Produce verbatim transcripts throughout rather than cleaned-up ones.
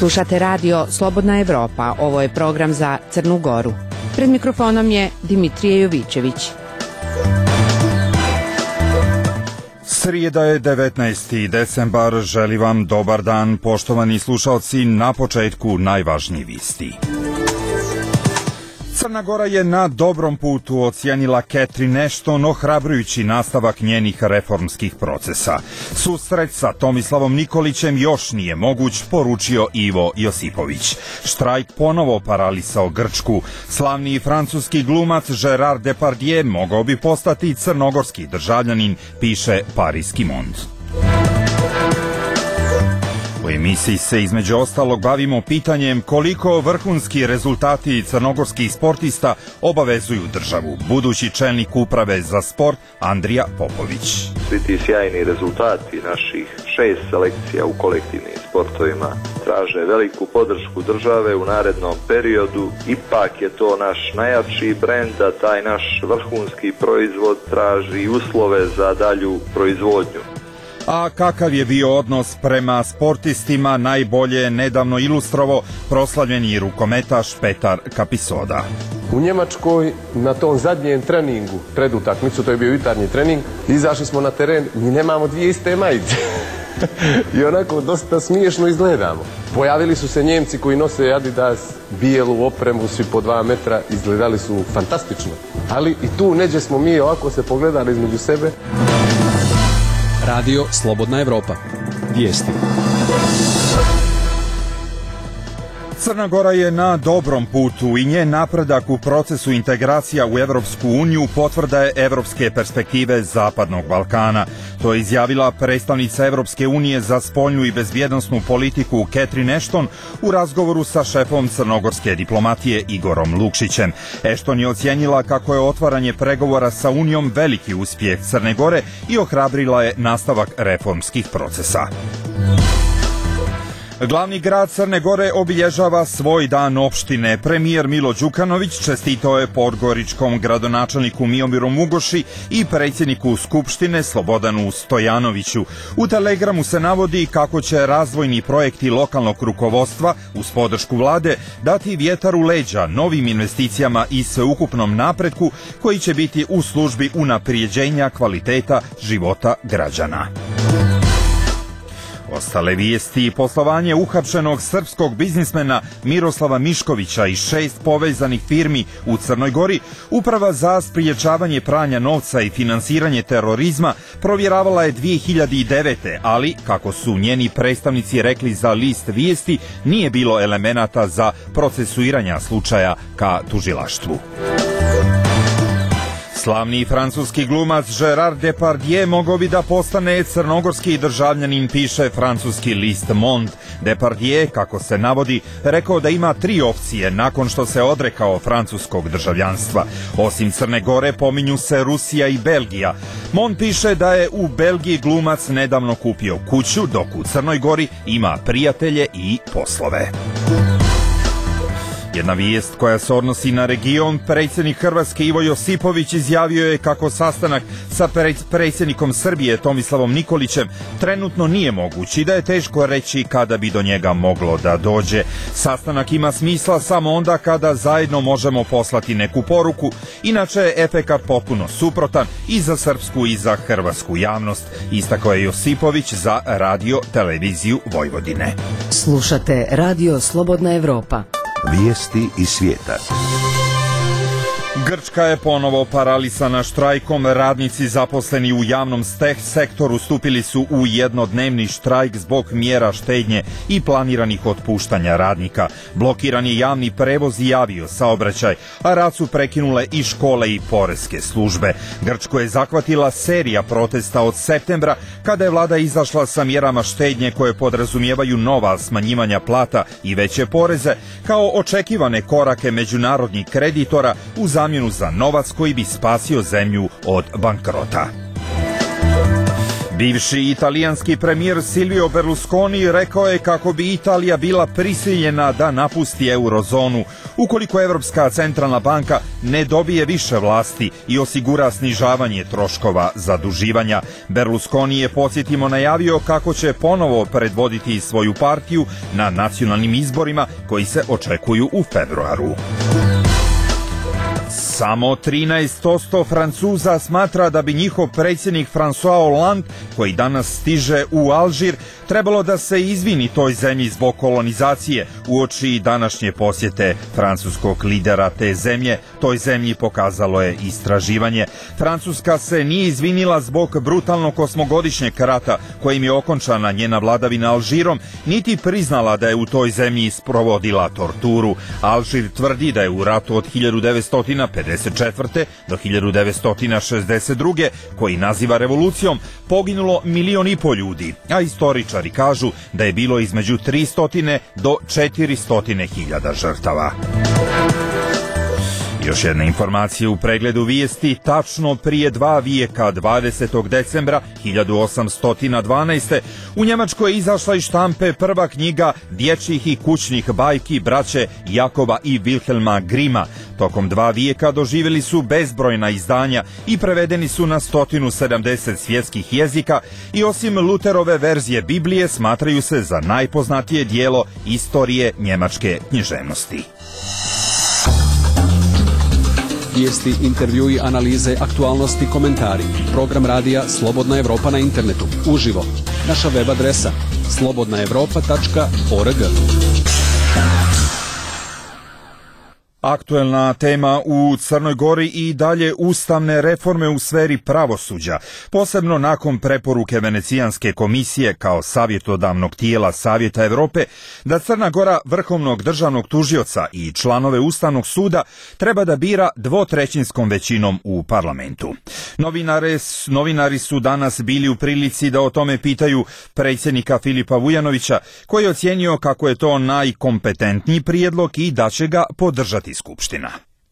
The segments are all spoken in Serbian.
Slušate radio Slobodna Evropa, ovo je program za Crnu Goru. Pred mikrofonom je Dimitrije Jovićević. Srijeda je devetnaesti decembar, želi vam dobar dan, poštovani slušalci, na početku najvažniji vesti. Crna Gora je na dobrom putu, ocijenila Catherine Ashton, ohrabrujući nastavak njenih reformskih procesa. Susret sa Tomislavom Nikolićem još nije moguć, poručio Ivo Josipović. Štrajk ponovo paralisao Grčku. Slavni francuski glumac Gerard Depardieu mogao bi postati crnogorski državljanin, piše Parijski Monde. U emisiji se između ostalog bavimo pitanjem koliko vrhunski rezultati crnogorskih sportista obavezuju državu. Budući čelnik uprave za sport Andrija Popović. Svi ti sjajni rezultati naših šest selekcija u kolektivnim sportovima traže veliku podršku države u narednom periodu. Ipak je to naš najjači brend, a taj naš vrhunski proizvod traži uslove za dalju proizvodnju. A kakav je bio odnos prema sportistima najbolje nedavno ilustrovao proslavljeni rukometaš Petar Kapisoda. U Njemačkoj na tom zadnjem treningu, pred utakmicu, to je bio jutarnji trening, izašli smo na teren, mi nemamo dvije iste majice. I onako dosta smiješno izgledamo. Pojavili su se Njemci koji nose Adidas, bijelu opremu, svi po dva metra, izgledali su fantastično. Ali i tu neđe smo mi ovako se pogledali između sebe. Radio Slobodna Evropa. Vijesti. Crna Gora je na dobrom putu i njen napredak u procesu integracija u Evropsku uniju potvrda je evropske perspektive Zapadnog Balkana. To je izjavila predstavnica Evropske unije za spoljnu i bezbjednosnu politiku Catherine Ashton u razgovoru sa šefom crnogorske diplomatije Igorom Lukšićem. Ashton je ocijenila kako je otvaranje pregovora sa Unijom veliki uspjeh Crne Gore i ohrabrila je nastavak reformskih procesa. Glavni grad Crne Gore obilježava svoj dan opštine. Premijer Milo Đukanović čestitao je podgoričkom gradonačelniku Miomiru Mugoši i predsjedniku Skupštine Slobodanu Stojanoviću. U telegramu se navodi kako će razvojni projekti lokalnog rukovodstva uz podršku vlade dati vjetar u leđa novim investicijama i sveukupnom napretku koji će biti u službi unaprijeđenja kvaliteta života građana. Ostale vijesti i poslovanje uhapšenog srpskog biznismena Miroslava Miškovića i šest povezanih firmi u Crnoj Gori, Uprava za spriječavanje pranja novca i finansiranje terorizma provjeravala je dvije hiljade devete. ali, kako su njeni predstavnici rekli za list vijesti, nije bilo elemenata za procesuiranja slučaja ka tužilaštvu. Slavni francuski glumac Gerard Depardieu mogao bi da postane crnogorski državljanin, piše francuski list Monde. Depardieu, kako se navodi, rekao da ima tri opcije nakon što se odrekao francuskog državljanstva. Osim Crne Gore pominju se Rusija i Belgija. Monde piše da je u Belgiji glumac nedavno kupio kuću, dok u Crnoj Gori ima prijatelje i poslove. Jedna vijest koja se odnosi na region, predsjednik Hrvatske Ivo Josipović izjavio je kako sastanak sa predsjednikom Srbije Tomislavom Nikolićem trenutno nije moguć i da je teško reći kada bi do njega moglo da dođe. Sastanak ima smisla samo onda kada zajedno možemo poslati neku poruku, inače je efekat potpuno suprotan i za srpsku i za hrvatsku javnost, istakao je Josipović za Radio Televiziju Vojvodine. Slušate Radio Slobodna Evropa. Vijesti iz svijeta. Grčka je ponovo paralisana štrajkom. Radnici zaposleni u javnom sektoru stupili su u jednodnevni štrajk zbog mjera štednje i planiranih otpuštanja radnika. Blokiran je javni prevoz i avio saobraćaj, a rad su prekinule i škole i poreske službe. Grčku je zahvatila serija protesta od septembra, kada je vlada izašla sa mjerama štednje koje podrazumijevaju nova smanjivanja plata i veće poreze, kao očekivane korake međunarodnih kreditora u zamjenu za novac koji bi spasio zemlju od bankrota. Bivši italijanski premijer Silvio Berlusconi rekao je kako bi Italija bila prisiljena da napusti eurozonu ukoliko Evropska centralna banka ne dobije više vlasti i osigura snižavanje troškova zaduživanja. Berlusconi je, podsjetimo, najavio kako će ponovo predvoditi svoju partiju na nacionalnim izborima koji se očekuju u februaru. Samo trinaest posto Francuza smatra da bi njihov predsjednik François Hollande, koji danas stiže u Alžir, trebalo da se izvini toj zemlji zbog kolonizacije uoči današnje posjete francuskog lidera te zemlje. Toj zemlji pokazalo je istraživanje. Francuska se nije izvinila zbog brutalnog osmogodišnjeg rata kojim je okončana njena vladavina Alžirom, niti priznala da je u toj zemlji sprovodila torturu. Alžir tvrdi da je u ratu od hiljadu devetsto pedeset četvrte do hiljadu devetsto šezdeset druge, koji naziva revolucijom, poginulo milion i po ljudi, a istoričari kažu da je bilo između tristo do četiristo hiljada žrtava. Još jedna informacija u pregledu vijesti. Tačno prije dva vijeka, dvadesetog decembra hiljadu osamsto dvanaeste. u Njemačkoj je izašla iz štampe prva knjiga dječjih i kućnih bajki braće Jakoba i Wilhelma Grima. Tokom dva vijeka doživjeli su bezbrojna izdanja i prevedeni su na sto sedamdeset svjetskih jezika i osim Luterove verzije Biblije smatraju se za najpoznatije dijelo istorije njemačke književnosti. Vijesti, intervjui, analize, aktualnosti, komentari. Program radija Slobodna Evropa na internetu. Uživo. Naša web adresa slobodna evropa tačka org. Aktuelna tema u Crnoj Gori i dalje ustavne reforme u sferi pravosuđa, posebno nakon preporuke Venecijanske komisije kao savjetodavnog tijela Savjeta Evrope da Crna Gora vrhovnog državnog tužioca i članove Ustavnog suda treba da bira dvotrećinskom većinom u parlamentu. Novinare, novinari su danas bili u prilici da o tome pitaju predsjednika Filipa Vujanovića, koji je ocijenio kako je to najkompetentniji prijedlog i da će ga podržati Skupština.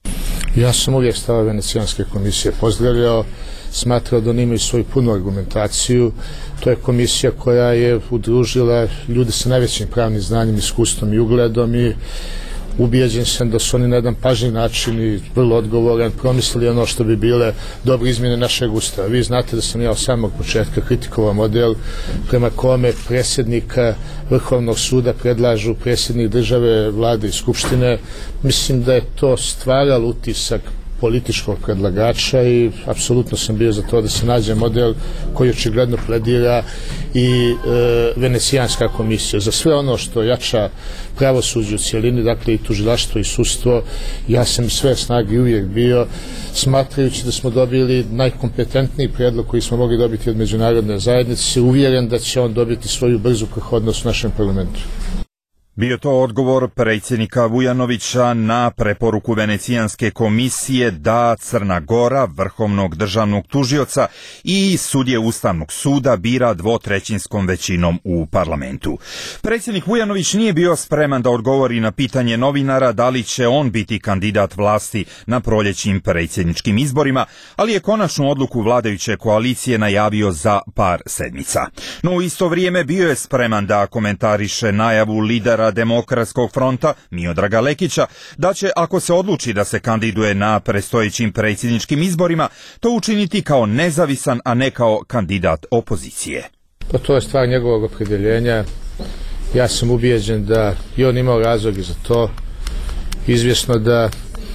Ja sam uvijek stava Venecijanske komisije pozdravljao, smatrao da oni imaju svoju punu argumentaciju. To je komisija koja je udružila ljude sa najvećim pravnim znanjem, iskustvom i ugledom i ubijeđen sam da su oni na jedan pažljiv način i vrlo odgovoran promislili ono što bi bile dobre izmjene našeg ustava. Vi znate da sam ja od samog početka kritikovao model prema kome predsjednika Vrhovnog suda predlažu predsjednik države, vlade i skupštine. Mislim da je to stvaralo utisak političkog predlagača i apsolutno sam bio za to da se nađe model koji očigledno pledira i e, Venecijanska komisija. Za sve ono što jača pravosuđe u cijelini, dakle i tužilaštvo i sudstvo, ja sam sve snage uvijek bio, smatrajući da smo dobili najkompetentniji prijedlog koji smo mogli dobiti od međunarodne zajednice, uvjeren da će on dobiti svoju brzu prohodnost u našem parlamentu. Bio to odgovor predsjednika Vujanovića na preporuku Venecijanske komisije da Crna Gora vrhovnog državnog tužioca i sudije Ustavnog suda bira dvotrećinskom većinom u parlamentu. Predsjednik Vujanović nije bio spreman da odgovori na pitanje novinara da li će on biti kandidat vlasti na proljećnim predsjedničkim izborima, ali je konačnu odluku vladajuće koalicije najavio za par sedmica. No u isto vrijeme bio je spreman da komentariše najavu lidera Demokratskog fronta Miodraga Lekića da će, ako se odluči da se kandiduje na predstojećim predsjedničkim izborima, to učiniti kao nezavisan, a ne kao kandidat opozicije. Pa to je stvar njegovog opredjeljenja. Ja sam ubijeđen da i on imao razloge za to. Izvjesno da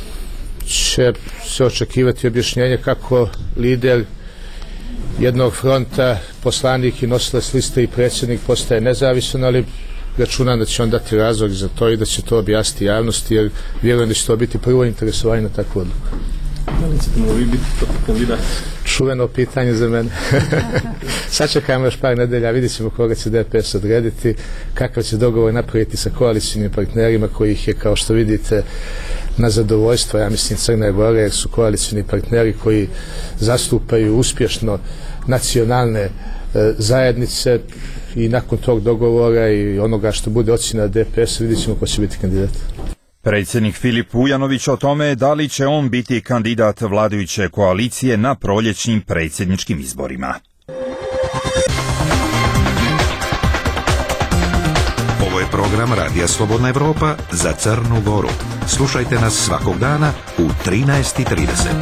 će se očekivati objašnjenje kako lider jednog fronta, poslanik i nosilac liste i predsjednik postaje nezavisan, ali računam da će on dati razlog za to i da će to objasniti javnosti, jer vjerujem da će to biti prvo interesovanje na takvu odluku. Da li ćete mu vi biti kandidat? Čuveno pitanje za mene. Sad čekamo još par nedelja, vidjet ćemo koga će D P S odrediti, kakav će dogovor napraviti sa koalicijnim partnerima kojih je, kao što vidite, na zadovoljstvo, ja mislim, Crne Gore, jer su koalicijni partneri koji zastupaju uspješno nacionalne e, zajednice i nakon tog dogovora i onoga što bude ocjena D P S vidjet ćemo ko će biti kandidat. Predsjednik Filip Vujanović o tome da li će on biti kandidat vladajuće koalicije na proljećnim predsjedničkim izborima. Ovo je program Radija Slobodna Evropa za Crnu Goru. Slušajte nas svakog dana u trinaest i trideset.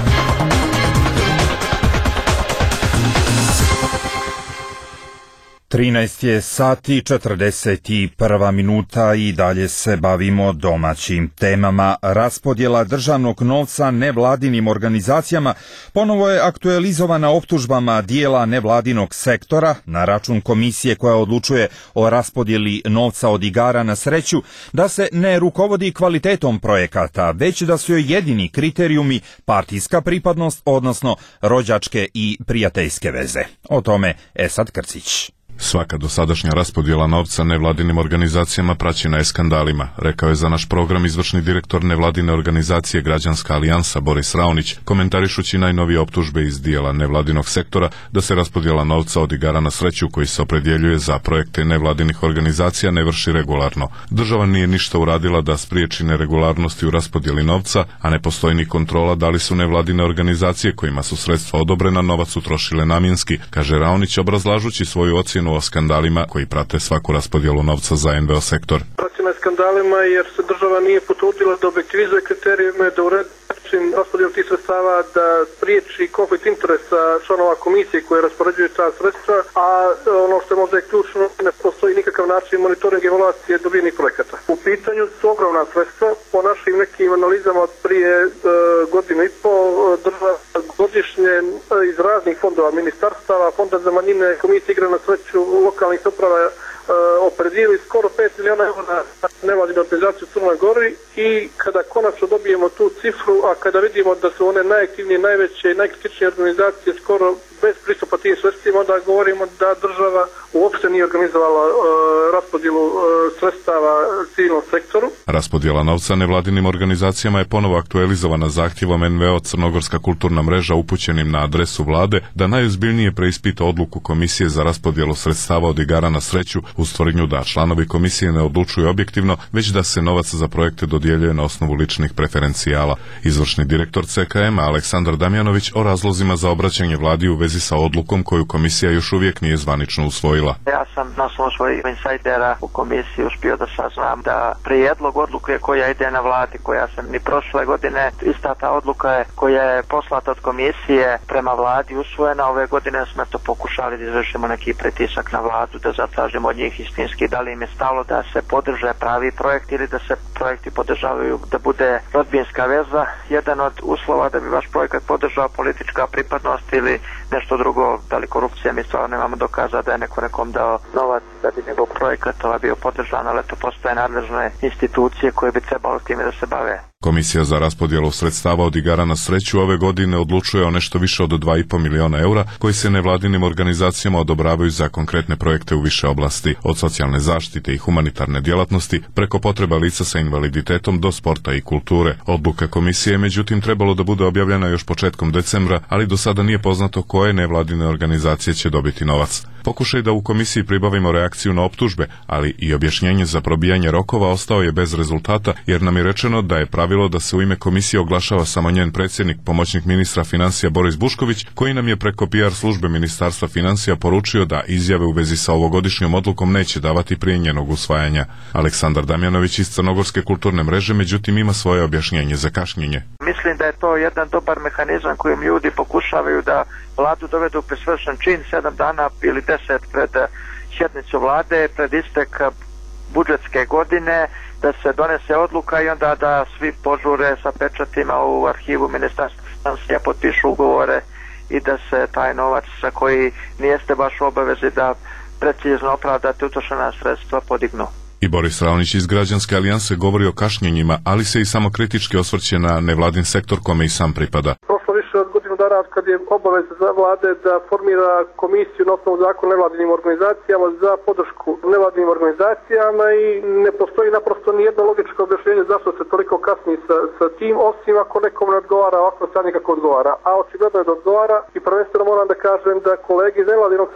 trinaest je sati četrdeset prva minuta i dalje se bavimo domaćim temama. Raspodjela državnog novca nevladinim organizacijama ponovo je aktualizovana optužbama dijela nevladinog sektora na račun komisije koja odlučuje o raspodjeli novca od igara na sreću, da se ne rukovodi kvalitetom projekata, već da su joj jedini kriterijumi partijska pripadnost, odnosno rođačke i prijateljske veze. O tome Esad Krcić. Svaka dosadašnja raspodjela novca nevladinim organizacijama praćena je skandalima, rekao je za naš program izvršni direktor nevladine organizacije Građanska alijansa Boris Raonić, komentarišući najnovije optužbe iz dijela nevladinog sektora da se raspodjela novca od igara na sreću koji se opredjeljuje za projekte nevladinih organizacija ne vrši regularno. Država nije ništa uradila da spriječi neregularnosti u raspodjeli novca, a ne postoji ni kontrola da li su nevladine organizacije kojima su sredstva odobrena novac utrošile namjenski, kaže Raonić obrazlažući svoju ocjenu o skandalima koji prate svaku raspodjelu novca za en ve o sektor. Praćena je skandalima jer se država nije potrudila da objektivizuje kriterijume, da uredi način raspodjelu tih sredstava, da priječi konflikt interesa članova komisije koje raspoređuju ta sredstva, a ono što je možda je ključno, ne postoji nikakav način monitoring i evaluacije dobijenih projekata. U pitanju su ogromna sredstva. Po našim nekim analizama od prije e, godinu i po država godišnje iz raznih fondova, ministarstava, fonda za manjine, komisije igre na sreću, lokalnih uprava uh, opredijeli skoro pet miliona eura na nevladinu organizaciju u Crnoj Gori i kada konačno dobijemo tu cifru, a kada vidimo da su one najaktivnije, najveće i najkritičnije organizacije skoro bez pristupa tim sredstvima, onda govorimo da država uopšte nije organizovala uh, raspodjelu uh, sredstava civilnom sektoru. Raspodjela novca nevladinim organizacijama je ponovo aktualizovana zahtjevom en ve o Crnogorska kulturna mreža upućenim na adresu vlade da najozbiljnije preispita odluku komisije za raspodjelu sredstava od igara na sreću uz tvrdnju da članovi komisije ne odlučuju objektivno, već da se novac za projekte dodjeljuje na osnovu ličnih preferencijala. Izvršni direktor ce ka ema Aleksandar Damjanović o razlozima za obraćanje vladi u vezi sa odlukom koju komisija još uvijek nije zvanično usvojila. Ja sam na osnovu svojih insajdera u komisiji uspio da saznam da prijedlog odluke koja ide na vladi, koja sam ni prošle godine, ista ta odluka je koja je poslata od komisije prema vladi usvojena. Ove godine smo to pokušali da izvršimo neki pritisak na vladu, da zatražimo od njih istinski da li im je stalo da se podrže pravi projekt ili da se projekti podržavaju da bude rodbinska veza. Jedan od uslova da bi vaš projekat podržao politička pripadnost ili nešto drugo, da li korupcija, mi stvarno nemamo dokaza da je neko nekom dao novac da bi njegov projekat bio podržan, ali to postoje nadležne institucije koje bi trebalo time da se bave. Komisija za raspodjelu sredstava od igara na sreću ove godine odlučuje o nešto više od dva i po miliona eura koji se nevladinim organizacijama odobravaju za konkretne projekte u više oblasti, od socijalne zaštite i humanitarne djelatnosti preko potreba lica sa invaliditetom do sporta i kulture. Odluka komisije je međutim trebalo da bude objavljena još početkom decembra, ali do sada nije poznato koje nevladine organizacije će dobiti novac. Pokušaj da u komisiji pribavimo reakciju na optužbe, ali i objašnjenje za probijanje rokova ostao je bez rezultata, jer nam je rečeno da je pravilo da se u ime komisije oglašava samo njen predsjednik, pomoćnik ministra financija Boris Bušković, koji nam je preko pe er službe Ministarstva financija poručio da izjave u vezi sa ovogodišnjom odlukom neće davati prije njenog usvajanja. Aleksandar Damjanović iz Crnogorske kulturne mreže međutim ima svoje objašnjenje za kašnjenje. Mislim da je to jedan dobar mehanizam kojim ljudi pokušavaju da vladu dovedu pri svršen čin sedam dana ili deset pred sjednicu vlade, pred istek budžetske godine, da se donese odluka i onda da svi požure sa pečatima u arhivu Ministarstva financija, potpišu ugovore i da se taj novac sa koji nijeste baš u obavezi da precizno opravdate utrošena sredstva podignu. I Boris Raonić iz Građanske alijanse govori o kašnjenjima, ali se i samo kritički osvrće na nevladin sektor kome i sam pripada. Prošlo više od godinu dana kad je obaveza za vlade da formira komisiju na osnovu zakona nevladinim organizacijama za podršku nevladinim organizacijama i ne postoji naprosto nijedno logičko objašnjenje zašto se toliko kasni sa, sa tim, osim ako nekom ne odgovara ovako stanje kako odgovara. A očigledno je da odgovara i prvenstveno moram da kažem da kolegi iz nevladinog sektora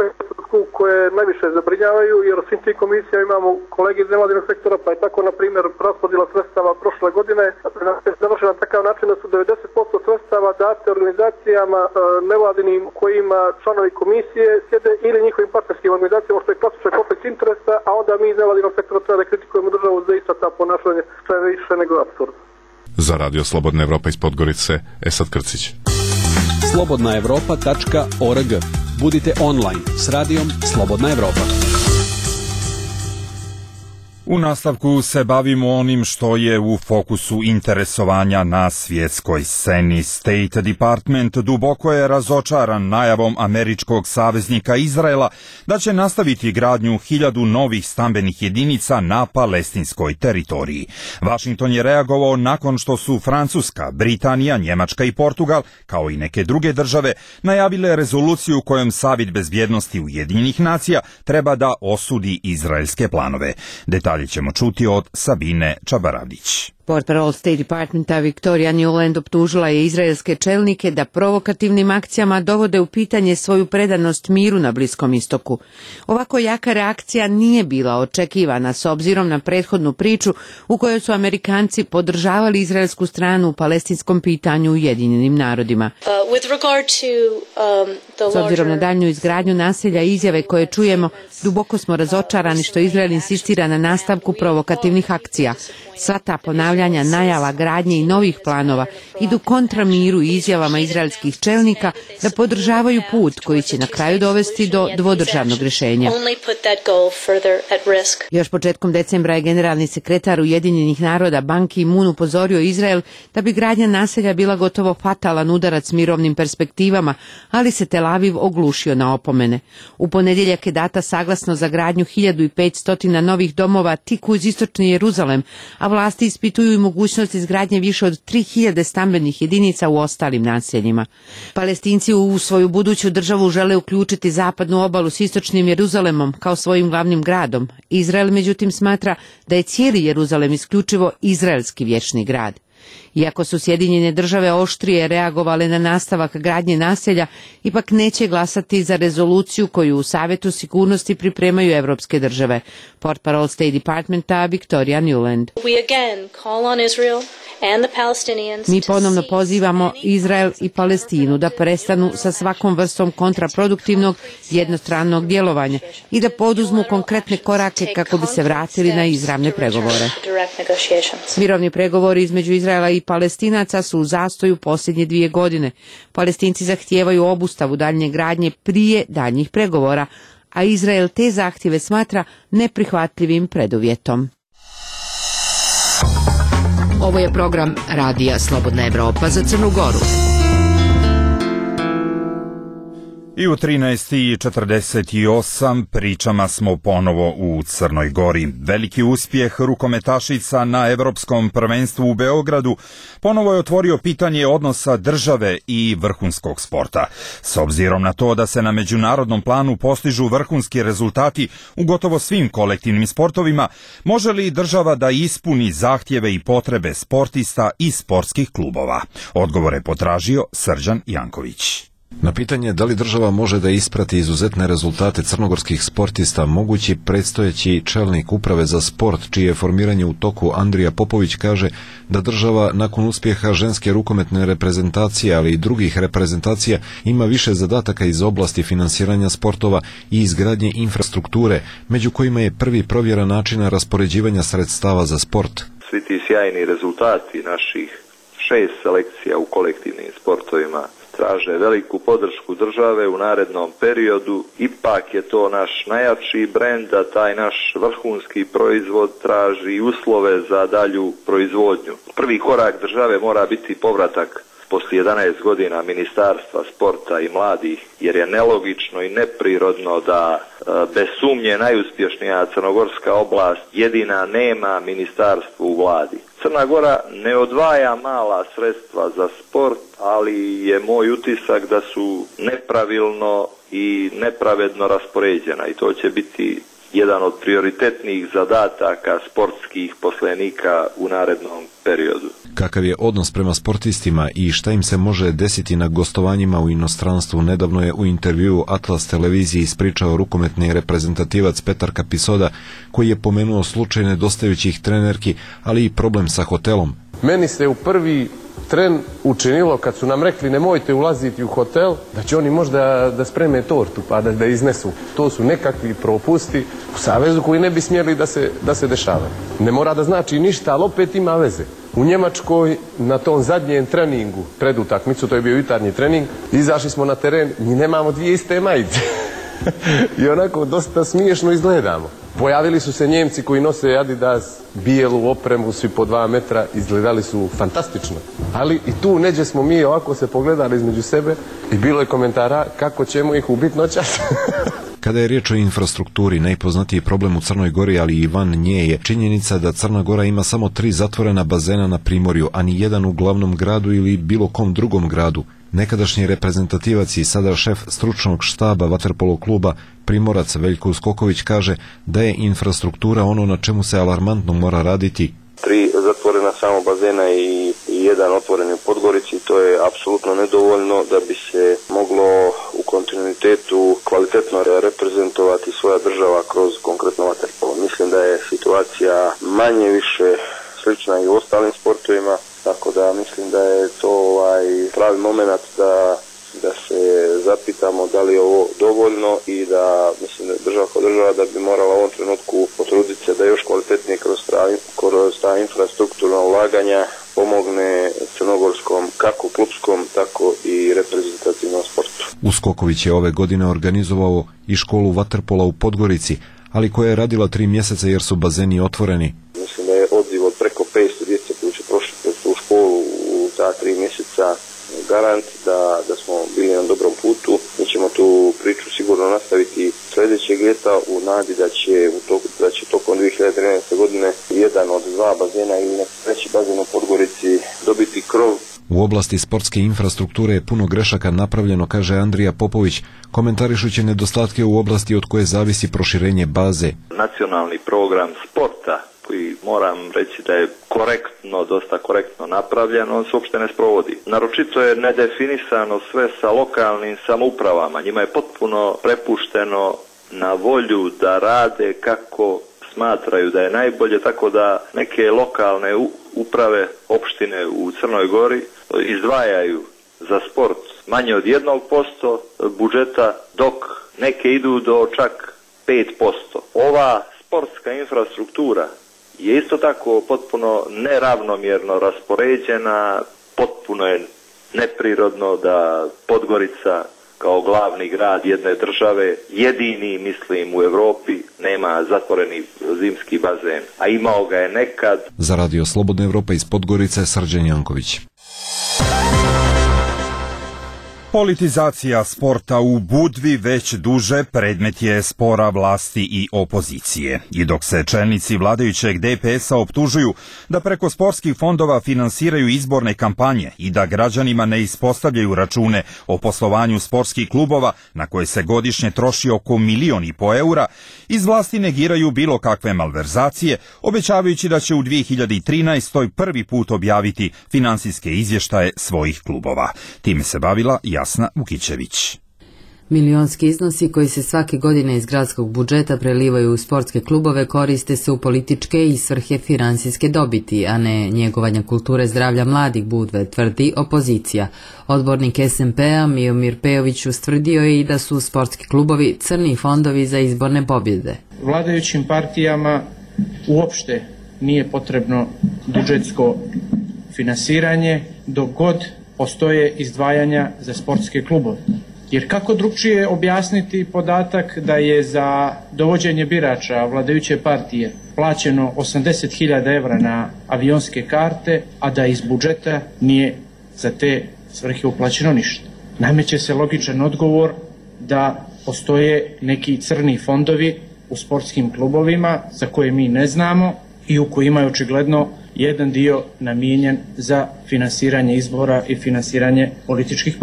trenutku koje najviše zabrinjavaju, jer u svim tim komisijama imamo kolege iz nevladinog sektora, pa je tako, na primjer, raspodjela sredstava prošle godine završena na takav način da su devedeset posto sredstava date organizacijama nevladinim kojima članovi komisije sjede ili njihovim partnerskim organizacijama, što je klasičan konflikt interesa, a onda mi iz nevladinog sektora treba da kritikujemo državu za ista ta ponašanja, što je više nego apsurd. Za Radio Slobodna Evropa iz Podgorice, Esad Krcić. slobodna evropa tačka org. Budite online s radijom Slobodna Evropa. U nastavku se bavimo onim što je u fokusu interesovanja na svjetskoj sceni. State Department duboko je razočaran najavom američkog saveznika Izraela da će nastaviti gradnju hiljadu novih stambenih jedinica na palestinskoj teritoriji. Washington je reagovao nakon što su Francuska, Britanija, Njemačka i Portugal, kao i neke druge države, najavile rezoluciju kojom Savet bezbjednosti Ujedinjenih nacija treba da osudi izraelske planove. Detalje ćemo čuti od Sabine Čabaradić. Portparol State Departmenta Victoria Newland optužila je izraelske čelnike da provokativnim akcijama dovode u pitanje svoju predanost miru na Bliskom istoku. Ovako jaka reakcija nije bila očekivana s obzirom na prethodnu priču u kojoj su Amerikanci podržavali izraelsku stranu u palestinskom pitanju Ujedinjenim narodima. Uh, with regard to, um, the larger... S obzirom na daljnju izgradnju naselja i izjave koje čujemo, duboko smo razočarani što Izrael insistira na nastavku provokativnih akcija. Sva ta ponavljanja najava gradnje i novih planova idu kontra miru i izjavama izraelskih čelnika da podržavaju put koji će na kraju dovesti do dvodržavnog rješenja. Još početkom decembra je generalni sekretar Ujedinjenih naroda Ban Ki-moon upozorio Izrael da bi gradnja naselja bila gotovo fatalan udarac mirovnim perspektivama, ali se Tel Aviv oglušio na opomene. U ponedjeljak je data saglasnost za gradnju hiljadu petsto novih domova tik uz istočni Jeruzalem, a vlasti ispituju i mogućnost izgradnje više od tri hiljade stambenih jedinica u ostalim naseljima. Palestinci u svoju buduću državu žele uključiti zapadnu obalu s istočnim Jeruzalemom kao svojim glavnim gradom. Izrael međutim smatra da je cijeli Jeruzalem isključivo izraelski vječni grad. Iako su Sjedinjene države oštrije reagovale na nastavak gradnje naselja, ipak neće glasati za rezoluciju koju u Savetu sigurnosti pripremaju evropske države. Portparol State Departmenta Victoria Newland. Mi ponovno pozivamo Izrael i Palestinu da prestanu sa svakom vrstom kontraproduktivnog jednostranog djelovanja i da poduzmu konkretne korake kako bi se vratili na izravne pregovore. Mirovni pregovori između Izraela i Palestinaca su u zastoju posljednje dvije godine. Palestinci zahtijevaju obustavu daljnje gradnje prije daljnjih pregovora, a Izrael te zahtjeve smatra neprihvatljivim preduvjetom. Ovo je program Radija Slobodna Evropa za Crnu Goru. I u trinaest i četrdeset osam pričama smo ponovo u Crnoj Gori. Veliki uspjeh rukometašica na Evropskom prvenstvu u Beogradu ponovo je otvorio pitanje odnosa države i vrhunskog sporta. S obzirom na to da se na međunarodnom planu postižu vrhunski rezultati u gotovo svim kolektivnim sportovima, može li država da ispuni zahtjeve i potrebe sportista i sportskih klubova? Odgovor je potražio Srđan Janković. Na pitanje da li država može da isprati izuzetne rezultate crnogorskih sportista, mogući predstojeći čelnik uprave za sport, čije je formiranje u toku, Andrija Popović, kaže da država nakon uspjeha ženske rukometne reprezentacije, ali i drugih reprezentacija, ima više zadataka iz oblasti finansiranja sportova i izgradnje infrastrukture, među kojima je prvi provjera načina raspoređivanja sredstava za sport. Svi ti sjajni rezultati naših šest selekcija u kolektivnim sportovima traže veliku podršku države u narednom periodu. Ipak je to naš najjači brend, a taj naš vrhunski proizvod traži uslove za dalju proizvodnju. Prvi korak države mora biti povratak poslije jedanaest godina Ministarstva sporta i mladih, jer je nelogično i neprirodno da bez sumnje najuspješnija crnogorska oblast jedina nema ministarstvo u vladi. Crna Gora ne odvaja mala sredstva za sport, ali je moj utisak da su nepravilno i nepravedno raspoređena i to će biti jedan od prioritetnih zadataka sportskih poslenika u narednom periodu. Kakav je odnos prema sportistima i šta im se može desiti na gostovanjima u inostranstvu, nedavno je u intervjuu Atlas televiziji ispričao rukometni reprezentativac Petar Kapisoda, koji je pomenuo slučaj nedostajućih trenerki, ali i problem sa hotelom. Meni se u prvi tren učinilo kad su nam rekli nemojte ulaziti u hotel, da će oni možda da spreme tortu pa da, da iznesu. To su nekakvi propusti u savezu koji ne bi smjeli da se, da se dešavaju. Ne mora da znači ništa, ali opet ima veze. U Njemačkoj na tom zadnjem treningu pred utakmicu, to je bio jutarnji trening, izašli smo na teren, mi nemamo dvije iste majice. I onako dosta smiješno izgledamo. Pojavili su se Njemci koji nose Adidas, bijelu opremu, svi po dva metra, izgledali su fantastično. Ali i tu neđe smo mi ovako se pogledali između sebe i bilo je komentara kako ćemo ih ubiti noćas. Kada je riječ o infrastrukturi, najpoznatiji problem u Crnoj Gori, ali i van nje, je činjenica da Crna Gora ima samo tri zatvorena bazena na primorju, a ni jedan u glavnom gradu ili bilo kom drugom gradu. Nekadašnji reprezentativac i sada šef stručnog štaba vaterpolo kluba Primorac Veljko Uskoković kaže da je infrastruktura ono na čemu se alarmantno mora raditi. Tri zatvorena samo bazena i jedan otvoren u Podgorici, to je apsolutno nedovoljno da bi se moglo u kontinuitetu kvalitetno reprezentovati svoja država kroz konkretno vaterpolo. Mislim da je situacija manje više slična i u ostalim sportovima, tako da mislim da je to ovaj pravi moment da, da se zapitamo da li je ovo dovoljno i da mislim da država kao država da bi morala u ovom trenutku potruditi se da još kvalitetnije kroz ta, kroz ta infrastrukturna ulaganja pomogne crnogorskom kako klupskom tako i reprezentativnom sportu. Uskoković je ove godine organizovao i školu vaterpola u Podgorici, ali koja je radila tri mjeseca jer su bazeni otvoreni. Mislim da je odziv od preko petsto djece koji će prošli kroz tu školu u ta tri mjeseca garant da, da smo bili na dobrom putu. Mi ćemo tu priču sigurno nastaviti sljedećeg ljeta u nadi da će, u toku, da će tokom dvije hiljade trinaeste. godine jedan od dva bazena ili neki treći bazen u Podgorici dobiti krov. U oblasti sportske infrastrukture je puno grešaka napravljeno, kaže Andrija Popović, komentarišući nedostatke u oblasti od koje zavisi proširenje baze. Nacionalni program sporta, koji moram reći da je korektno, dosta korektno napravljen, on se uopšte ne sprovodi. Naročito je nedefinisano sve sa lokalnim samoupravama. Njima je potpuno prepušteno na volju da rade kako smatraju da je najbolje, tako da neke lokalne uprave, opštine u Crnoj Gori izdvajaju za sport manje od jednog posto budžeta, dok neke idu do čak pet posto. Ova sportska infrastruktura je isto tako potpuno neravnomjerno raspoređena, potpuno je neprirodno da Podgorica kao glavni grad jedne države, jedini, mislim, u Europi, nema zatvoreni zimski bazen, a imao ga je nekad. Za Radio Slobodna Evropa iz Podgorice, Srđan Janković. Politizacija sporta u Budvi već duže predmet je spora vlasti i opozicije. I dok se čelnici vladajućeg D P S-a optužuju da preko sportskih fondova finansiraju izborne kampanje i da građanima ne ispostavljaju račune o poslovanju sportskih klubova na koje se godišnje troši oko milion i po eura, iz vlasti negiraju bilo kakve malverzacije, obećavajući da će u dvije hiljade trinaestoj. prvi put objaviti finansijske izvještaje svojih klubova. Time se bavila Jasna Vukićević. Milionski iznosi koji se svake godine iz gradskog budžeta prelivaju u sportske klubove koriste se u političke i svrhe finansijske dobiti, a ne njegovanja kulture zdravlja mladih Budve, tvrdi opozicija. Odbornik S M P-a Miomir Pejović ustvrdio je i da su sportski klubovi crni fondovi za izborne pobjede. Vladajućim partijama uopšte nije potrebno budžetsko finansiranje dok god postoje izdvajanja za sportske klubove. Jer kako drugčije objasniti podatak da je za dovođenje birača vladajuće partije plaćeno osamdeset hiljada evra na avionske karte, a da iz budžeta nije za te svrhe uplaćeno ništa? Nameće se logičan odgovor da postoje neki crni fondovi u sportskim klubovima za koje mi ne znamo i u kojima je očigledno jedan dio namijenjen za finansiranje izbora i finansiranje političkih partija.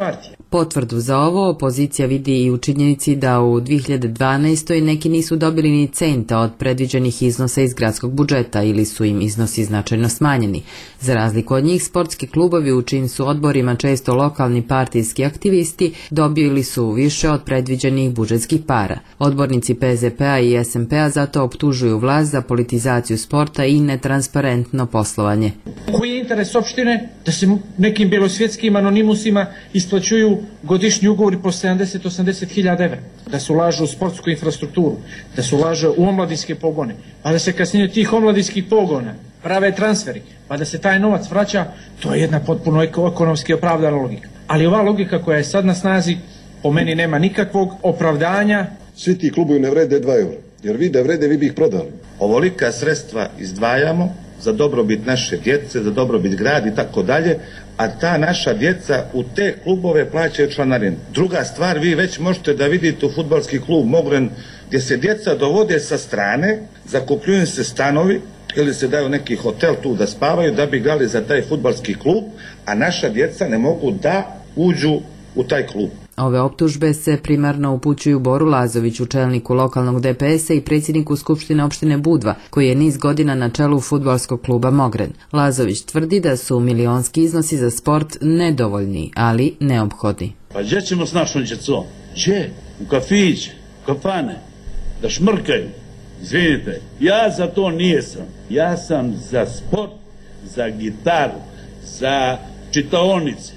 Potvrdu za ovo opozicija vidi i u činjenici da u dvije hiljade dvanaestoj neki nisu dobili ni centa od predviđenih iznosa iz gradskog budžeta ili su im iznosi značajno smanjeni. Za razliku od njih, sportski klubovi u čijim su odborima često lokalni partijski aktivisti dobili su više od predviđenih budžetskih para. Odbornici P Z P-a i S M P-a zato optužuju vlast za politizaciju sporta i netransparentno poslovanje. Koji je interes opštine da se nekim belosvjetskim anonimusima isplaćuju godišnji ugovori po sedamdeset do osamdeset hiljada evra, da se ulaže u sportsku infrastrukturu, da se ulaže u omladinske pogone, pa da se kasnije od tih omladinskih pogona prave transferi, pa da se taj novac vraća, to je jedna potpuno ekonomski opravdana logika. Ali ova logika koja je sad na snazi, po meni nema nikakvog opravdanja. Svi ti klubovi ne vrede dva eura, jer vi da vrede, vi bi ih prodali. Ovolika sredstva izdvajamo za dobrobit naše djece, za dobrobit grada i tako dalje, a ta naša djeca u te klubove plaćaju članarinu. Druga stvar, vi već možete da vidite u fudbalski klub Mogren gdje se djeca dovode sa strane, zakupljuju se stanovi ili se daju neki hotel tu da spavaju da bi igrali za taj fudbalski klub, a naša djeca ne mogu da uđu u taj klub. Ove optužbe se primarno upućuju Boru Lazoviću, čelniku lokalnog D P S-a i predsjedniku Skupštine opštine Budva, koji je niz godina na čelu fudbalskog kluba Mogren. Lazović tvrdi da su milionski iznosi za sport nedovoljni, ali neophodni. Pa gdje ćemo s našom djecom? Gdje? U kafiće, u kafane, da šmrkaju. Izvinite, ja za to nijesam. Ja sam za sport, za gitaru, za čitaonice,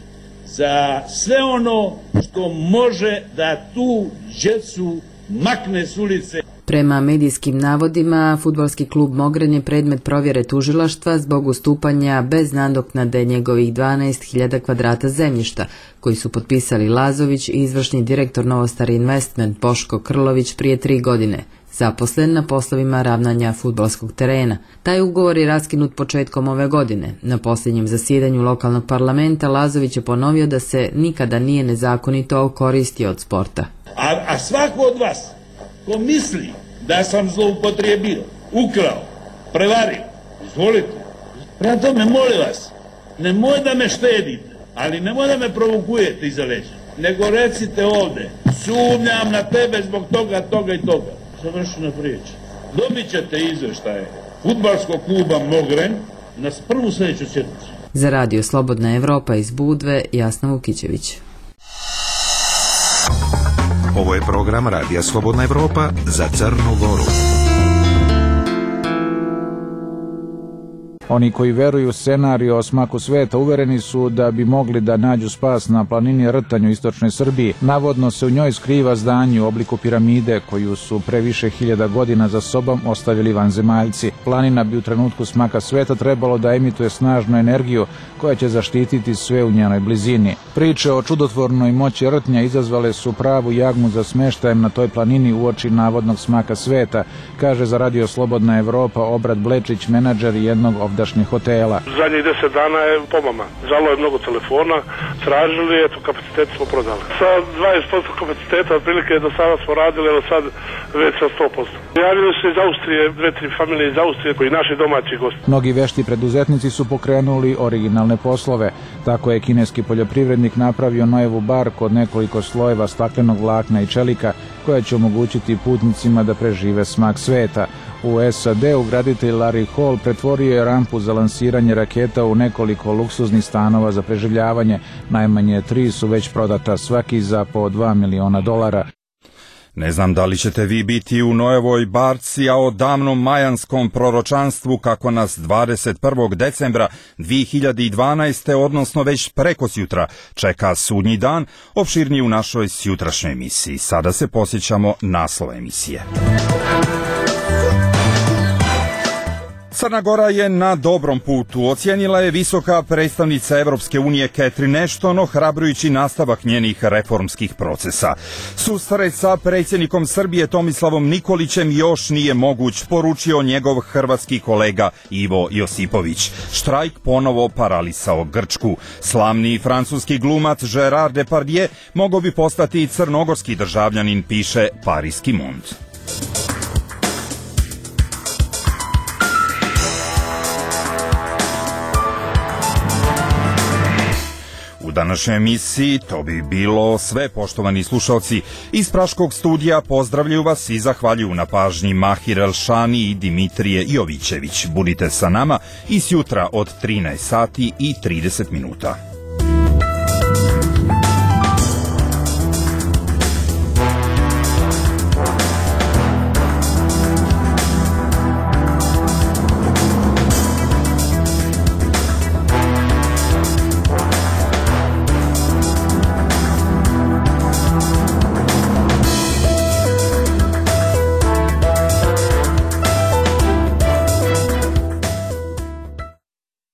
za sve ono što može da tu djecu makne s ulice. Prema medijskim navodima, fudbalski klub Mogren je predmet provjere tužilaštva zbog ustupanja bez nadoknade njegovih dvanaest hiljada kvadrata zemljišta, koji su potpisali Lazović i izvršni direktor Novostar Investment Boško Krlović prije tri godine, zaposlen na poslovima ravnanja fudbalskog terena. Taj ugovor je raskinut početkom ove godine. Na posljednjem zasjedanju lokalnog parlamenta Lazović je ponovio da se nikada nije nezakonito okoristio od sporta. A, a svako od vas ko misli da sam zloupotrijebio, ukrao, prevario, izvolite. Prema tome, molim vas, nemoj da me štedite, ali nemoj da me provokujete iza leđa, nego recite ovde, sumnjam na tebe zbog toga, toga i toga. Završena priča. Dobit ćete izveštaje fudbalskog kluba Mogren na prvu sljedeću sjednicu. Za radio Slobodna Evropa iz Budve, Jasna Vukićević. Ovo je program Radija Slobodna Evropa za Crnu Goru. Oni koji veruju u scenariju o smaku sveta uvereni su da bi mogli da nađu spas na planini Rtanj u istočnoj Srbiji. Navodno se u njoj skriva zdanje u obliku piramide koju su pre više hiljada godina za sobom ostavili vanzemaljci. Planina bi u trenutku smaka sveta trebalo da emituje snažnu energiju koja će zaštititi sve u njenoj blizini. Priče o čudotvornoj moći Rtnja izazvale su pravu jagmu za smeštajem na toj planini uoči navodnog smaka sveta, kaže za radio Slobodna Evropa Obrad Blečić, menadžer jednog ovdašnjih hotela. Zadnjih deset dana je pomama. Zvalo je mnogo telefona, tražili, eto, kapacitet smo prodali. Sa dvadeset posto kapaciteta, otprilike do sada smo radili, ali sad već sa sto posto. Javili se iz Austrije, dve, tri familije iz Austrije, koji naši domaći gosti. Mnogi vešti preduzetnici su pokrenuli originalne poslove. Tako je kineski poljoprivrednik napravio Nojevu barku od nekoliko slojeva staklenog vlakna i čelika, koja će omogućiti putnicima da prežive smak sveta. U S A D-u graditelj Larry Hall pretvorio je rampu za lansiranje raketa u nekoliko luksuznih stanova za preživljavanje. Najmanje tri su već prodata, svaki za po dva miliona dolara. Ne znam da li ćete vi biti u Nojevoj barci, a o davnom majanskom proročanstvu kako nas dvadeset prvog decembra dvije hiljade dvanaeste. odnosno već prekosjutra čeka sudnji dan, opširniji u našoj sjutrašnjoj emisiji. Sada se posjećamo naslova emisije. Crna Gora je na dobrom putu, ocijenila je visoka predstavnica Evropske unije Catherine Ashton, ohrabrujući nastavak njenih reformskih procesa. Susret sa predsjednikom Srbije Tomislavom Nikolićem još nije moguć, poručio njegov hrvatski kolega Ivo Josipović. Štrajk ponovo paralisao Grčku. Slavni francuski glumac Gerard Depardieu mogao bi postati crnogorski državljanin, piše Parijski Monde. U današnjoj emisiji to bi bilo sve, poštovani slušalci. Iz Praškog studija pozdravljaju vas i zahvaljuju na pažnji Mahir Elšani i Dimitrije Jovićević. Budite sa nama i sjutra od trinaest sati i trideset minuta.